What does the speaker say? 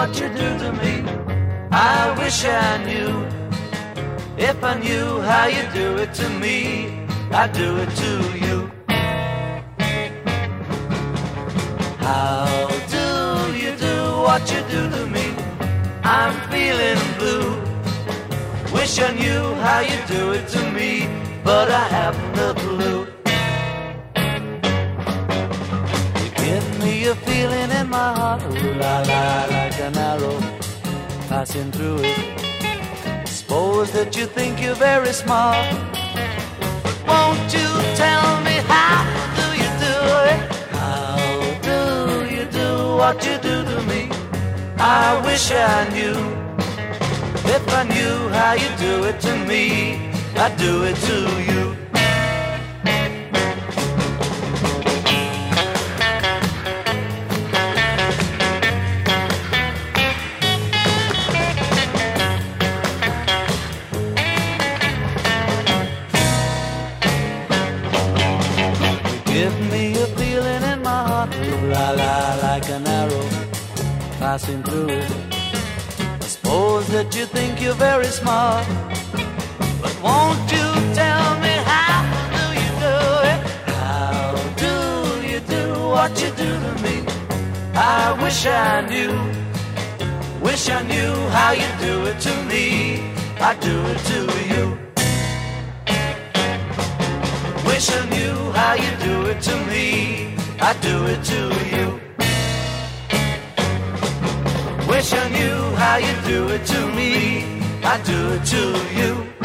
what you do to me. I wish I knew. If I knew how you do it to me, I'd do it to you. How do you do what you do to me? I'm feeling blue. Wish I knew how you do it to me, but I haven't a clue. You give me a feeling in my heart, ooh la la, like an arrow passing through it. Suppose that you think you're very smart, but won't you tell me how do you do it? How do you do what you do to me? I wish I knew. If I knew how you do it to me, I'd do it to you. Give me a feeling in my heart, ooh la la, like an arrow passing through it. Suppose that you think you're very smart, but won't you tell me how do you do it? How do you do what you do to me? I wish I knew. Wish I knew how you do it to me. I'd do it to you. Wish I knew how you do it to me. I'd do it to you. Wish I knew how you do it to me. I'd do it to you.